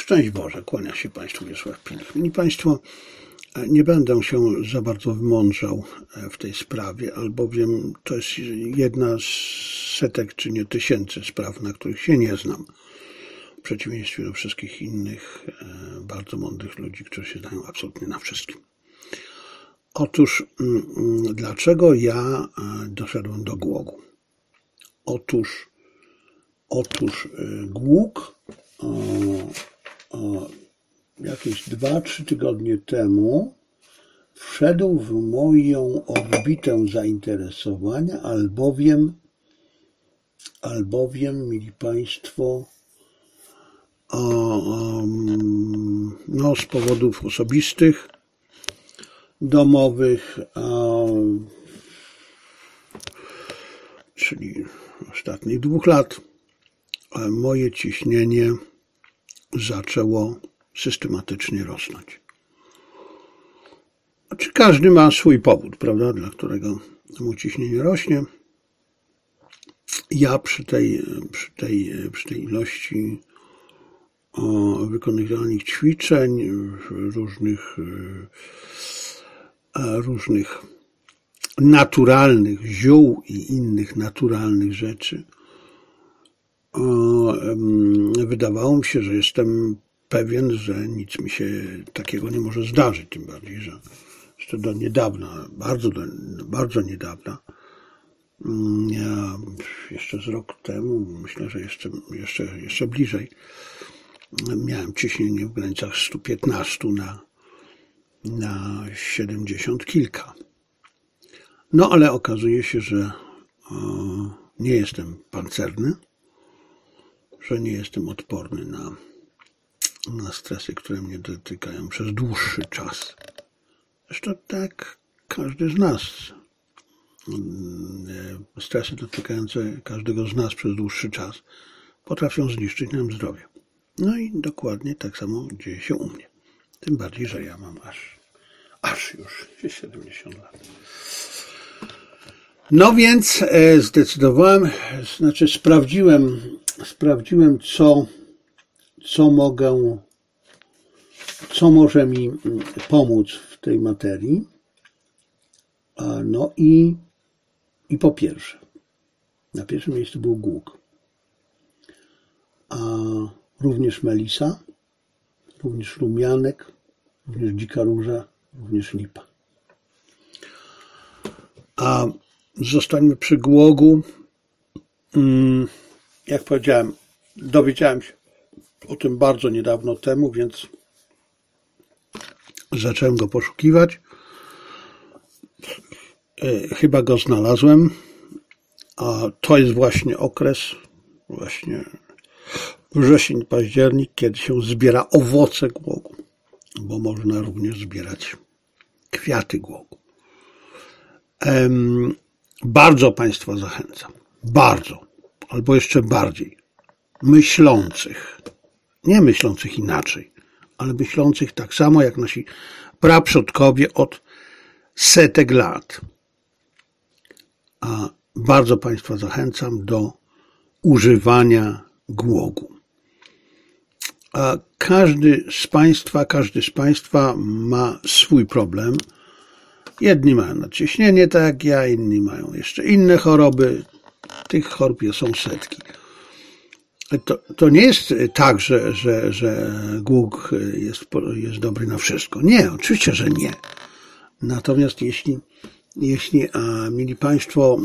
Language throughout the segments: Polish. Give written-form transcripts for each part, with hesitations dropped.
Szczęść Boże, kłania się Państwu Wiesław Pilch. Szanowni Państwo, nie będę się za bardzo wymądrzał w tej sprawie, albowiem to jest jedna z setek, czy nie tysięcy spraw, na których się nie znam. W przeciwieństwie do wszystkich innych bardzo mądrych ludzi, którzy się znają absolutnie na wszystkim. Otóż, dlaczego ja doszedłem do Głogu? Otóż Głóg jakieś 2-3 tygodnie temu wszedł w moją orbitę zainteresowania, albowiem, mili Państwo, z powodów osobistych, domowych, czyli ostatnich 2 lat, moje ciśnienie zaczęło systematycznie rosnąć. Znaczy, każdy ma swój powód, prawda, dla którego mu ciśnienie rośnie. Ja przy tej ilości wykonywanych ćwiczeń, różnych naturalnych ziół i innych naturalnych rzeczy, wydawało mi się, że jestem pewien, że nic mi się takiego nie może zdarzyć, tym bardziej, że jeszcze do niedawna, bardzo niedawna, jeszcze z rok temu, myślę, że jeszcze bliżej, miałem ciśnienie w granicach 115 na 70 kilka. No ale okazuje się, że nie jestem pancerny, że nie jestem odporny na stresy, które mnie dotykają przez dłuższy czas. Zresztą tak każdy z nas. Stresy dotykające każdego z nas przez dłuższy czas potrafią zniszczyć nam zdrowie. No i dokładnie tak samo dzieje się u mnie. Tym bardziej, że ja mam aż już 70 lat. No więc zdecydowałem, sprawdziłem, co może mi pomóc w tej materii. No i po pierwsze, na pierwszym miejscu był Głóg, a również melisa, również rumianek, również dzika róża, również lipa. A zostańmy przy Głogu. Jak powiedziałem, dowiedziałem się o tym bardzo niedawno temu, więc zacząłem go poszukiwać. Chyba go znalazłem, a to jest właśnie okres, wrzesień, październik, kiedy się zbiera owoce Głogu, bo można również zbierać kwiaty Głogu. Bardzo Państwa zachęcam, albo jeszcze bardziej, nie myślących inaczej, ale myślących tak samo jak nasi praprzodkowie od setek lat. A bardzo Państwa zachęcam do używania Głogu. A każdy z Państwa ma swój problem. Jedni mają nadciśnienie, tak jak ja, inni mają jeszcze inne choroby. Tych chorób są setki. To nie jest tak, że Głóg jest dobry na wszystko. Nie, oczywiście, że nie. Natomiast jeśli mili Państwo,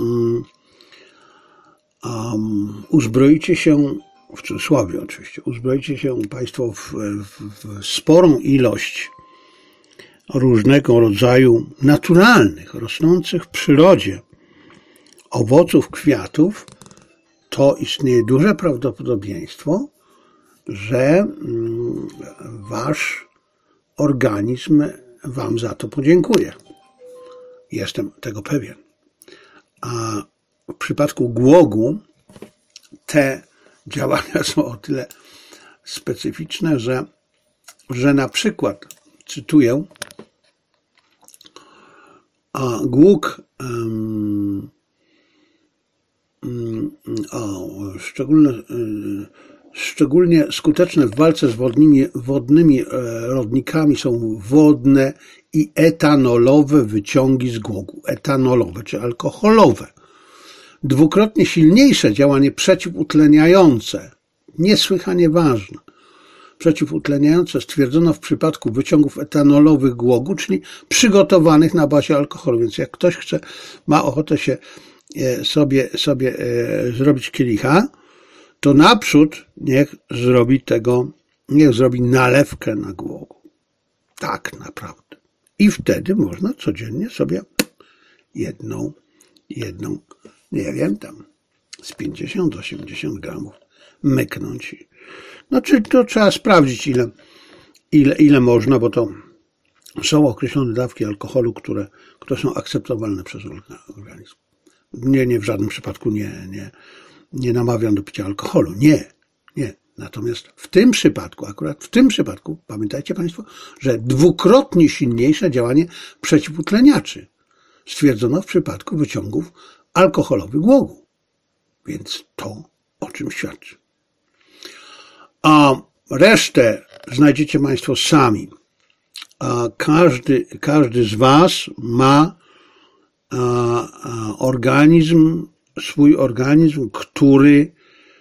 uzbroicie się, w cudzysłowie oczywiście, uzbroicie się Państwo w sporą ilość różnego rodzaju naturalnych, rosnących w przyrodzie owoców, kwiatów, to istnieje duże prawdopodobieństwo, że Wasz organizm Wam za to podziękuje. Jestem tego pewien. A w przypadku Głogu te działania są o tyle specyficzne, że na przykład, cytuję, Głóg szczególne szczególnie skuteczne w walce z wodnymi rodnikami są wodne i etanolowe wyciągi z głogu. Etanolowe czy alkoholowe. Dwukrotnie silniejsze działanie przeciwutleniające, niesłychanie ważne. Przeciwutleniające stwierdzono w przypadku wyciągów etanolowych głogu, czyli przygotowanych na bazie alkoholu. Więc jak ktoś ma ochotę sobie zrobić kielicha, to naprzód niech zrobi nalewkę na głogu. Tak naprawdę. I wtedy można codziennie sobie jedną, nie wiem, tam z 50-80 gramów myknąć. Znaczy to trzeba sprawdzić ile można, bo to są określone dawki alkoholu, które są akceptowalne przez organizm. Nie w żadnym przypadku nie namawiam do picia alkoholu. Nie. Natomiast akurat w tym przypadku, pamiętajcie Państwo, że dwukrotnie silniejsze działanie przeciwutleniaczy stwierdzono w przypadku wyciągów alkoholowych głogu. Więc to o czym świadczy. A resztę znajdziecie Państwo sami. Każdy z Was ma swój organizm, który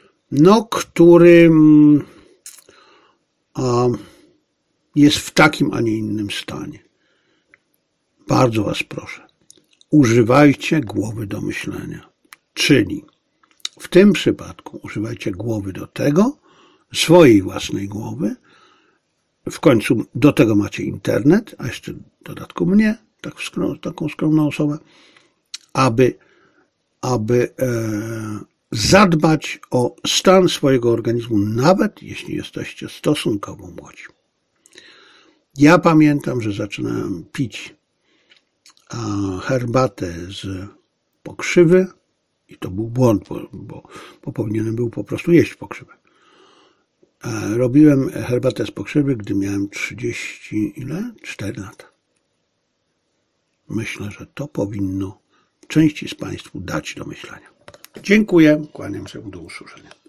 jest w takim, a nie innym stanie. Bardzo Was proszę, używajcie głowy do myślenia. Czyli w tym przypadku używajcie głowy do tego, swojej własnej głowy. W końcu do tego macie internet, a jeszcze w dodatku mnie, taką skromną osobę, aby zadbać o stan swojego organizmu, nawet jeśli jesteście stosunkowo młodzi. Ja pamiętam, że zaczynałem pić herbatę z pokrzywy i to był błąd, bo powinienem był po prostu jeść pokrzywę. Robiłem herbatę z pokrzywy, gdy miałem 4 lata. Myślę, że to powinno części z Państwu dać do myślenia. Dziękuję, kłaniam się do usłyszenia.